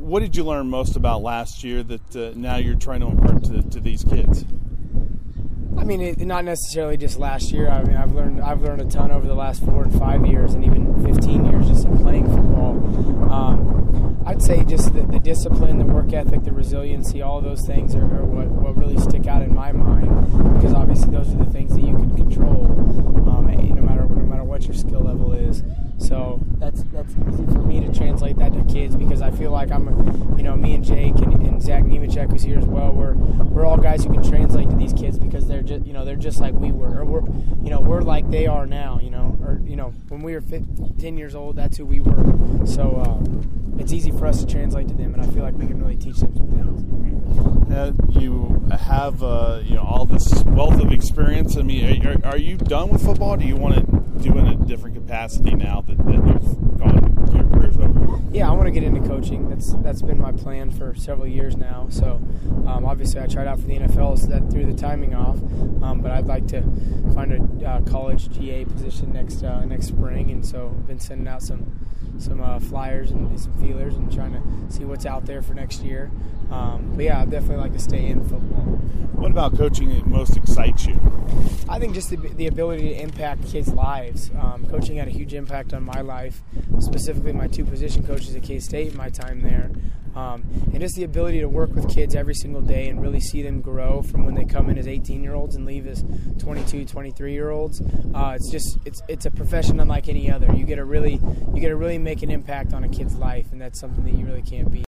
What did you learn most about last year that now you're trying to impart to these kids? I mean, not necessarily just last year. I mean, I've learned a ton over the last 4 and 5 years, and even 15 years just in playing football. I'd say just the discipline, the work ethic, the resiliency, all of those things are what really stick out in my mind, because obviously those are the things that you can control, no matter what your skill level is. So that's easy for me to translate that to kids, because I feel like me and Jake and Zach Nemechek, who's here as well, we're all guys who can translate to these kids, because they're just like we were, or we're like they are now, or when we were 10 years old, that's who we were. So it's easy for us to translate to them, and I feel like we can really teach them some things. You have all this wealth of experience. I mean, are you done with football? Do you want to do in a different capacity now that you've gone your career's over? Yeah, I want to get into coaching. That's been my plan for several years now. So obviously I tried out for the NFL, so that threw the timing off. But I'd like to find a college GA position next spring, and so I've been sending out some flyers and some feelers and trying to see what's out there for next year. But yeah, I'd definitely like to stay in football. What about coaching that most excites you? I think just the ability to impact kids' lives. Coaching had a huge impact on my life, specifically my 2 position coaches at K-State in my time there. And just the ability to work with kids every single day and really see them grow from when they come in as 18-year-olds and leave as 22, 23-year-olds. It's a profession unlike any other. You get to really make an impact on a kid's life, and that's something that you really can't beat.